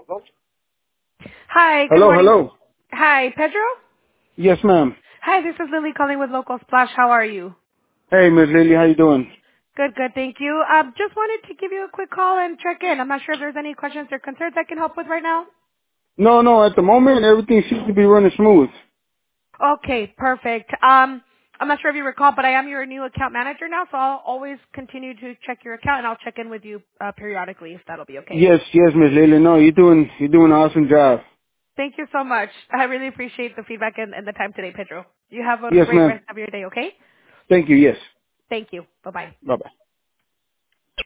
Hi, good Hello, morning. hello. Hi, Pedro? Yes, ma'am. Hi, this is Lily calling with Local Splash. How are you? Hey, Miss Lily, how you doing? Good, good, thank you. Just wanted to give you a quick call and check in. I'm not sure if there's any questions or concerns I can help with right now. No, no, at the moment, everything seems to be running smooth. Okay, perfect. I'm not sure if you recall, but I am your new account manager now, so I'll always continue to check your account and I'll check in with you periodically if that'll be okay. Yes, yes, Miss Lily. No, you're doing an awesome job. Thank you so much. I really appreciate the feedback and the time today, Pedro. You have a Yes, great ma'am. rest of your day, okay? Thank you, yes. Thank you. Bye-bye. Bye-bye.